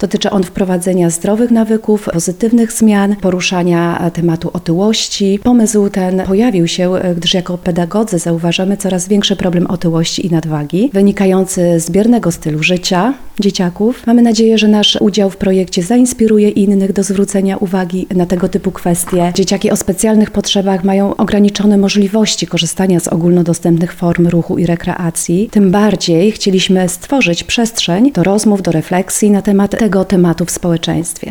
Dotyczy on wprowadzenia zdrowych nawyków, pozytywnych zmian, poruszania tematu otyłości. Pomysł ten pojawił się, gdyż jako pedagodzy zauważamy coraz większy problem otyłości i nadwagi, wynikający z biernego stylu życia dzieciaków. Mamy nadzieję, że nasz udział w projekcie zainspiruje innych do zwrócenia uwagi na tego typu kwestie. Dzieciaki o specjalnych potrzebach mają ograniczone możliwości korzystania z ogólnodostępnych form ruchu i rekreacji. Tym bardziej chcieliśmy stworzyć przestrzeń do rozmów, do refleksji na temat tego tematu w społeczeństwie.